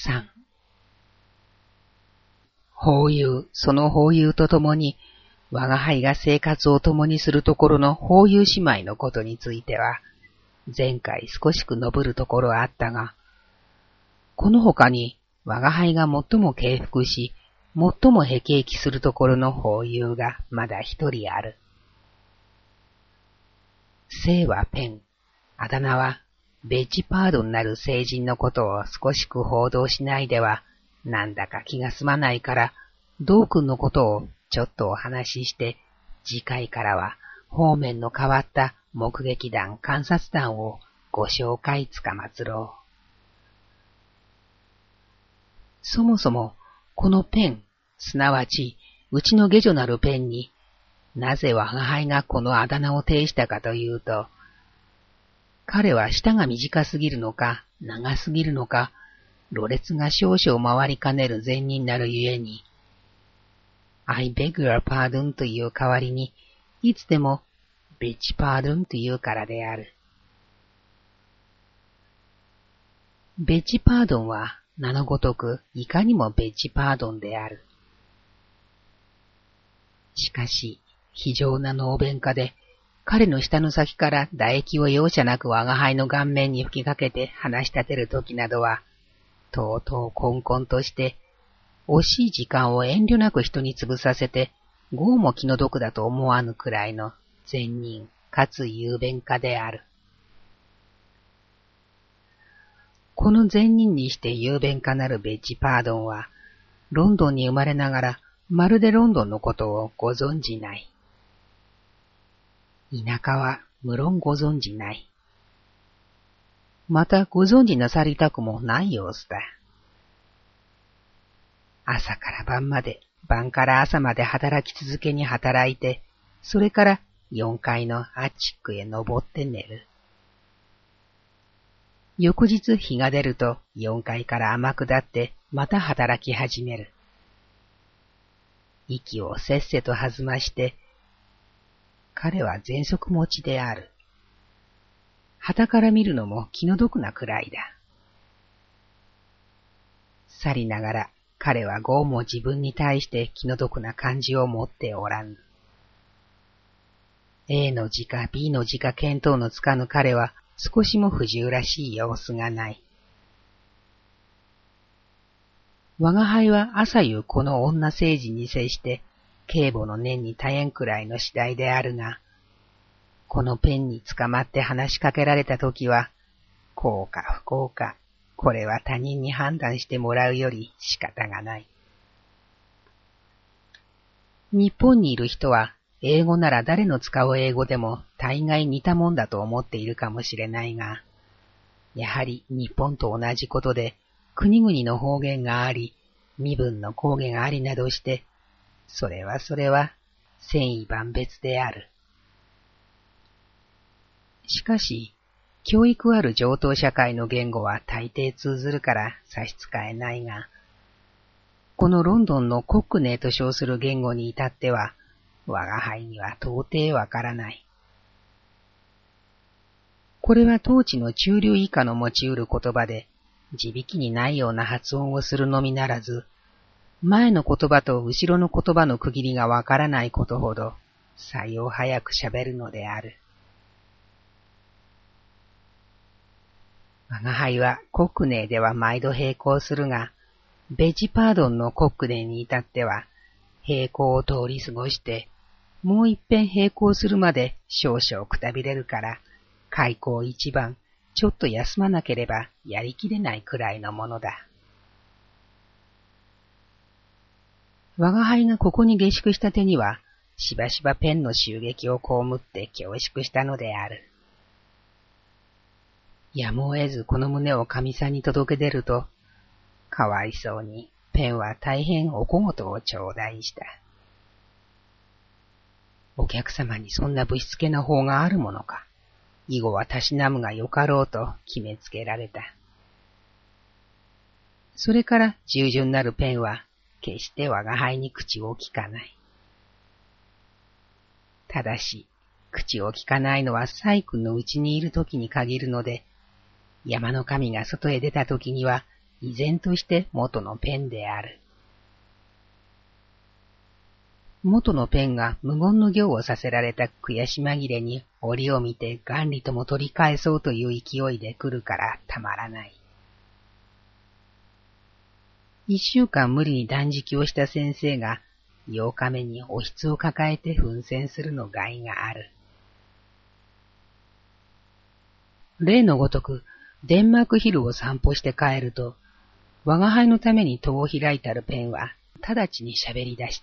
3、法友、その法友と共に、我が輩が生活を共にするところの法友姉妹のことについては、前回少しく述ぶるところはあったが、この他に我が輩が最も敬服し、最もへきえきするところの法友がまだ一人ある。姓はペン、あだ名はベッジパードになる聖人のことを少しく報道しないでは、なんだか気が済まないから、ドー君のことをちょっとお話しして、次回からは方面の変わった目撃談、観察談をご紹介つかまつろう。そもそも、このペン、すなわち、うちの下女なるペンに、なぜ我が輩がこのあだ名を呈したかというと、彼は舌が短すぎるのか、長すぎるのか、ろれつが少々回りかねる善人なるゆえに、I beg your pardon という代わりに、いつでも beg pardon というからである。beg pardon は名のごとくいかにもbeg pardon である。しかし、非常な能弁家で、彼の舌の先から唾液を容赦なく我が輩の顔面に吹きかけて話し立てるときなどは、とうとうこんこんとして、惜しい時間を遠慮なく人に潰させて、豪も気の毒だと思わぬくらいの善人かつ雄弁家である。この善人にして雄弁家なるベッジパードンは、ロンドンに生まれながら、まるでロンドンのことをご存じない。田舎は無論ご存じない。またご存じなさりたくもない様子だ。朝から晩まで、晩から朝まで働き続けに働いて、それから4階のアッチックへ登って寝る。翌日日が出ると4階から天下ってまた働き始める。息をせっせと弾まして、彼は喘息持ちである。傍から見るのも気の毒なくらいだ。さりながら彼は豪も自分に対して気の毒な感じを持っておらぬ。A の字か B の字か見当のつかぬ彼は少しも不自由らしい様子がない。我が輩は朝夕この女政治に接して警母の念に絶えんくらいの次第であるが、このペンに捕まって話しかけられたときは、幸か不幸か、これは他人に判断してもらうより仕方がない。日本にいる人は、英語なら誰の使う英語でも大概似たもんだと思っているかもしれないが、やはり日本と同じことで、国々の方言があり、身分の公言がありなどして、それは千依万別である。しかし、教育ある上等社会の言語は大抵通ずるから差し支えないが、このロンドンのコックネーと称する言語に至っては、我が輩には到底わからない。これは当地の中流以下の持ち得る言葉で、地引きにないような発音をするのみならず、前の言葉と後ろの言葉の区切りがわからないことほど、さよう早く喋るのである。我が輩はコックネーでは毎度並行するが、ベッジパードンのコックネーに至っては、並行を通り過ごして、もう一遍並行するまで少々くたびれるから、開口一番、ちょっと休まなければやりきれないくらいのものだ。我が輩がここに下宿した手には、しばしばペンの襲撃を被って恐縮したのである。やむを得ずこの旨をかみさんに届け出ると、かわいそうにペンは大変お小言を頂戴した。お客様にそんなぶしつけな法があるものか。以後はたしなむがよかろうと決めつけられた。それから従順なるペンは決して我が輩に口をきかない。ただし、口をきかないのはサイ君のうちにいるときに限るので、山の神が外へ出たときには依然として元のペンである。元のペンが無言の行をさせられた悔し紛れに折を見て元利とも取り返そうという勢いで来るからたまらない。1週間無理に断食をした先生が8日目におひつを抱えて奮戦するの害がある。例のごとくデンマークヒルを散歩して帰ると、我が輩のために戸を開いたるペンは直ちに喋り出した。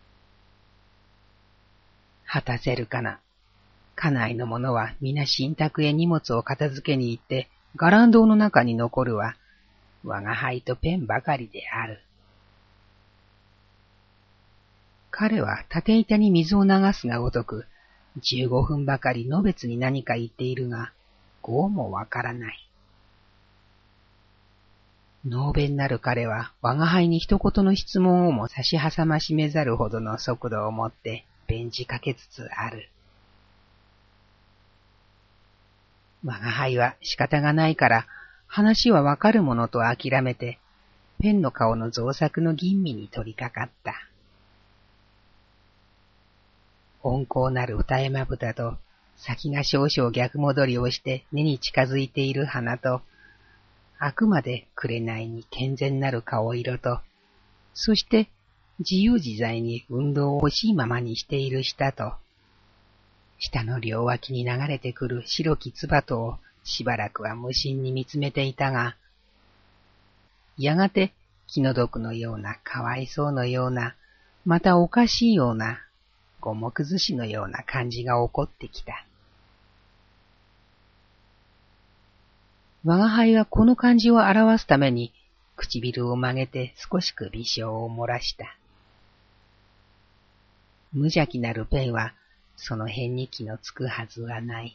果たせるかな。家内の者は皆神宅へ荷物を片付けに行って、伽藍堂の中に残るは、我が輩とペンばかりである。彼は縦板に水を流すがごとく、15分ばかりのべつに何か言っているが、語もわからない。能弁なる彼は我が輩に一言の質問をも差し挟ましめざるほどの速度をもって弁じかけつつある。我が輩は仕方がないから話はわかるものと諦めてペンの顔の造作の吟味に取り掛かった。温厚なる二重まぶたと先が少々逆戻りをして根に近づいている鼻とあくまで紅に健全なる顔色と、そして自由自在に運動を惜しいままにしている舌と、舌の両脇に流れてくる白き唾とをしばらくは無心に見つめていたが、やがて気の毒のようなかわいそうのような、またおかしいような、五目寿司のような感じが起こってきた。我が輩はこの感じを表すために唇を曲げて少しく微笑を漏らした。無邪気なるペンはその辺に気のつくはずはない。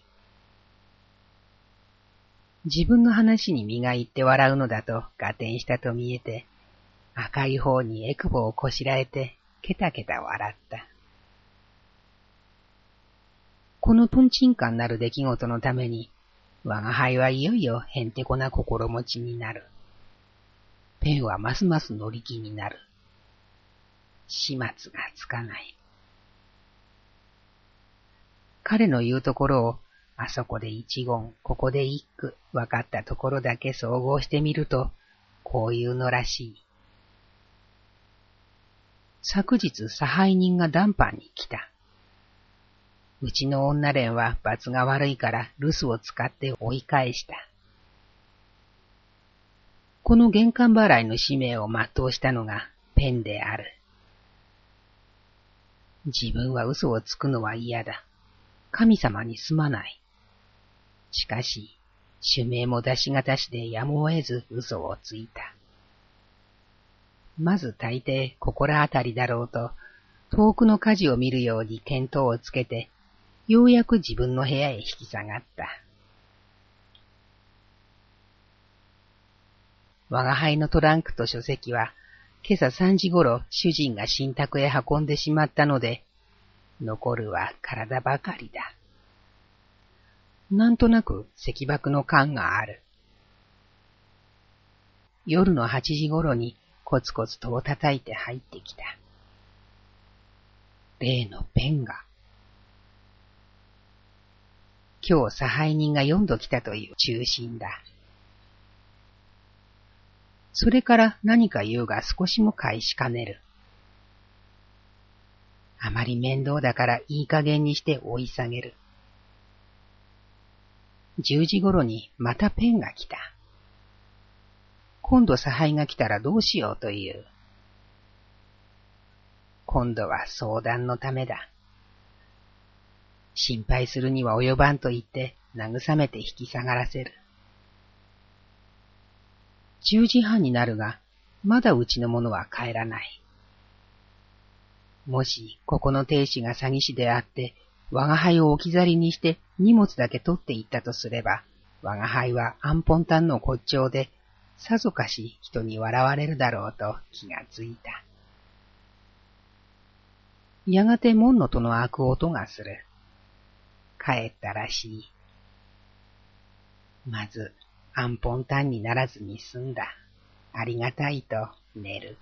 自分の話に身が入って笑うのだと合点したと見えて、赤い方にエクボをこしらえてケタケタ笑った。このトンチンカンなる出来事のために、我が輩はいよいよへんてこな心持ちになる。ペンはますます乗り気になる。始末がつかない。彼の言うところを、あそこで一言、ここで一句、分かったところだけ総合してみると、こういうのらしい。昨日、差配人が談判に来た。うちの女連は罰が悪いから留守を使って追い返した。この玄関払いの使命を全うしたのがペンである。自分は嘘をつくのは嫌だ。神様にすまない。しかし、主命も出しがたしでやむを得ず嘘をついた。まず大抵心当たりだろうと、遠くの火事を見るように見当をつけて、ようやく自分の部屋へ引き下がった。我が輩のトランクと書籍は、今朝3時ごろ主人が新宅へ運んでしまったので、残るは体ばかりだ。なんとなく石箔の感がある。夜の8時ごろにコツコツ戸を叩いて入ってきた。例のペンが。今日差配人が4度来たという中心だ。それから何か言うが少しも返しかねる。あまり面倒だからいい加減にして追い下げる。10時頃にまたペンが来た。今度差配が来たらどうしようという。今度は相談のためだ。心配するには及ばんと言って慰めて引き下がらせる。10時半になるが、まだうちの者は帰らない。もし、ここの亭主が詐欺師であって、我が輩を置き去りにして荷物だけ取っていったとすれば、我が輩はアンポンタンの骨頂で、さぞかし人に笑われるだろうと気がついた。やがて門の戸の開く音がする。帰ったらしい。まず、アンポンタンにならずに済んだ。 ありがたいと寝る。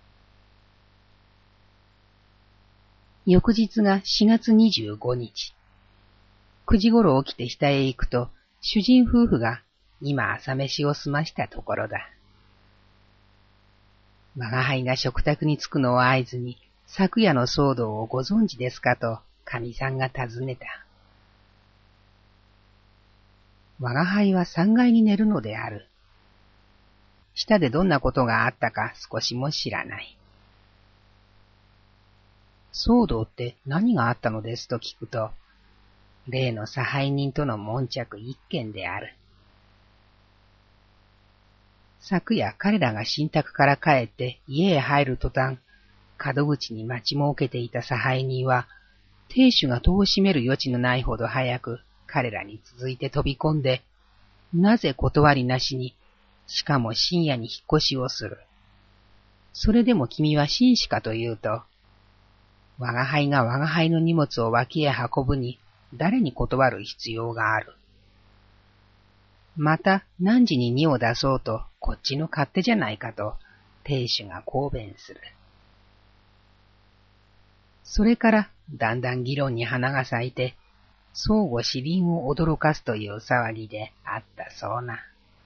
翌日が4月25日。9時ごろ起きて下へ行くと、主人夫婦が今朝飯を済ましたところだ。我が輩が食卓に着くのを合図に、昨夜の騒動をご存知ですかと、かみさんが尋ねた。我が輩は3階に寝るのである。下でどんなことがあったか少しも知らない。騒動って何があったのですと聞くと、例の差配人との悶着一件である。昨夜彼らが新宅から帰って家へ入る途端、門口に待ち設けていた差配人は、亭主が戸を閉める余地のないほど早く彼らに続いて飛び込んで、なぜ断りなしに、しかも深夜に引っ越しをする。それでも君は紳士かというと、我が輩が我が輩の荷物を脇へ運ぶに誰に断る必要がある。また何時に荷を出そうとこっちの勝手じゃないかと亭主が抗弁する。それからだんだん議論に花が咲いて、相互死輪を驚かすという騒ぎであったそうな。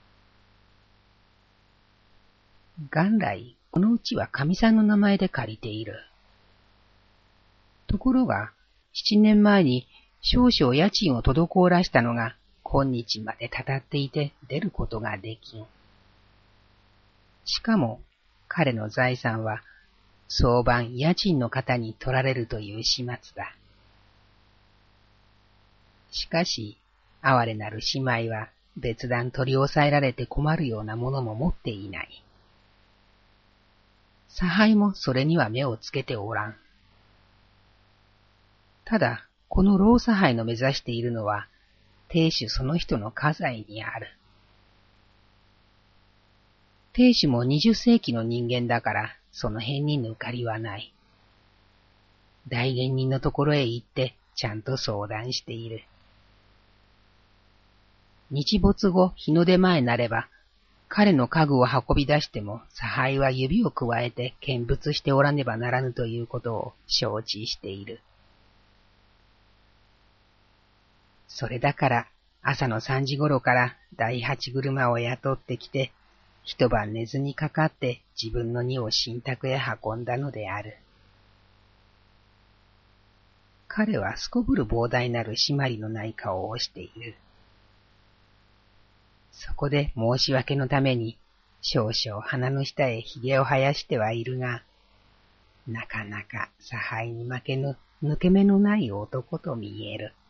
元来このうちはかみさんの名前で借りている。ところが、7年前に少々家賃を滞らしたのが今日までたたっていて出ることができん。しかも彼の財産は早晩家賃の方に取られるという始末だ。しかし、哀れなる姉妹は別段取り押さえられて困るようなものも持っていない。差配もそれには目をつけておらん。ただ、この老差配の目指しているのは、亭主その人の家財にある。亭主も20世紀の人間だから、その辺に抜かりはない。代言人のところへ行って、ちゃんと相談している。日没後、日の出前なれば、彼の家具を運び出しても、差配は指を加えて見物しておらねばならぬということを承知している。それだから朝の3時頃から第8車を雇ってきて、一晩寝ずにかかって自分の荷を新宅へ運んだのである。彼はすこぶる膨大なる締まりのない顔をしている。そこで申し訳のために少々鼻の下へ髭を生やしてはいるが、なかなか差配に負けぬ抜け目のない男と見える。